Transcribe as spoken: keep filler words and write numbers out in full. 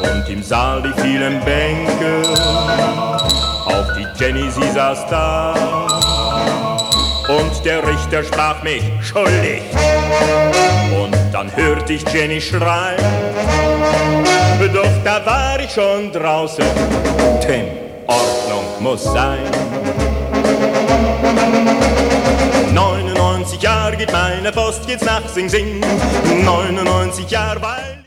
Und im Saal die vielen Bänke, auch die Jenny, sie saß da. Und der Richter sprach mich schuldig. Und dann hörte ich Jenny schreien. Doch da war ich schon draußen, Tim, Ordnung muss sein. neunundneunzig Jahre geht meine Post jetzt nach Sing Sing. neunundneunzig Jahre, weil